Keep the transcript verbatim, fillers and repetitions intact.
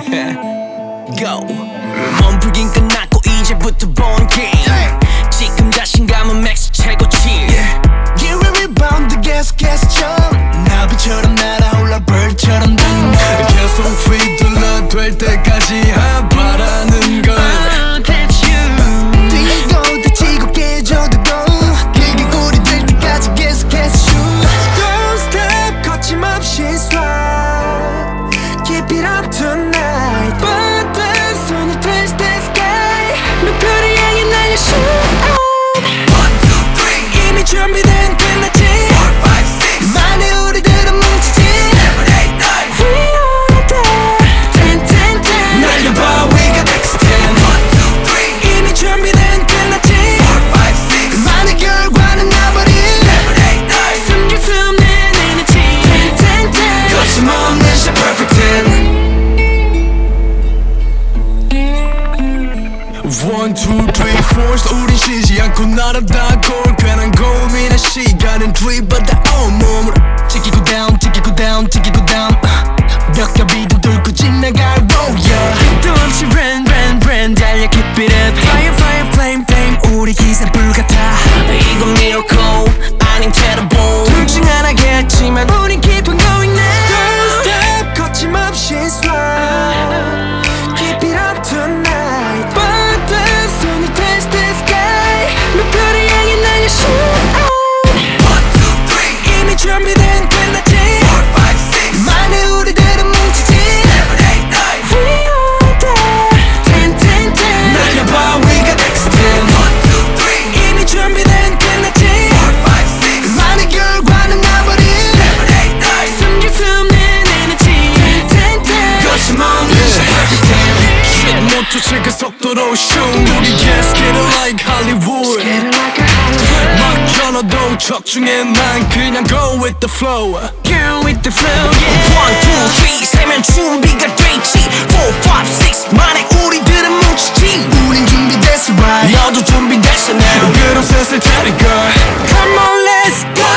Go. 몸풀긴 끝났고 이제부터 본 게임. 지금 자신감은 맥스 최고치. You will rebound 계속해서 나비처럼 날아올라 bird처럼 난 널 계속 휘둘러 될 때까지 바라는 건 Oh, that's you. 뛰고 다치고 깨져도 go 그게 꼴이 될 때까지 계속해서 shoot. Don't stop 거침없이 swap. Keep it up tonight. But then 손을 touch the sky. 목표를 향해 날려 shoot. One, two, three 이미 준비된 끝났지. Four, five, six 만에 우리들은 뭉치지. Seven, eight, nine We are there. Ten, ten, ten. 날려봐 we got extend One, two, three 이미 준비된 끝났지. Four, five, six 만의 결과는 나버린. Seven, eight, nine 숨길 수 없는 에너지. Ten, ten, ten. 거침없는 샷 perfect ten One, two, three, four 우린 쉬지 않고 날아다 골 괜한 고민의 시간은 뒤바다 온몸으로 지키고 down, 지키고 down, 지키고 down. 벽겹이도 뚫고 지나갈 road, yeah. 또 없이 run run run 달려 keep it up. Fire, fire, flame, flame. 우리 기세 불같아. 이건 miracle 아닌 terrible. 둘 중 하나겠지만 우린 keep on going now. Don't stop 거침없이 swap. Keep it up tonight. But the sun will touch the sky. 목표를 향해 날려 shoot. One, two, three 이미 준비된 끝났지. Four, five, six 만에 우리들은 뭉치지. Seven, eight, nine We are there. Ten, ten, ten. 날려봐 we got extend One, two, three 이미 준비된 끝났지. Four, five, six 만의 결과는 나버린. Seven, eight, nine 숨길 수 없는 에너지. Ten, ten. 거침없는 샷 perfect ten 못 쫓을 그 속도로 shoot 우리 yes get it like Hollywood 막혀놔도 적중해 난 그냥 go with the flow Girl with the flow, yeah. One, two, three 세면 준비가 됐지. Four, five, six 만에 우리들은 뭉치지. 우린 준비됐어 right. 너도 준비됐어 now. 그럼 슬슬 tell it girl Come on let's go.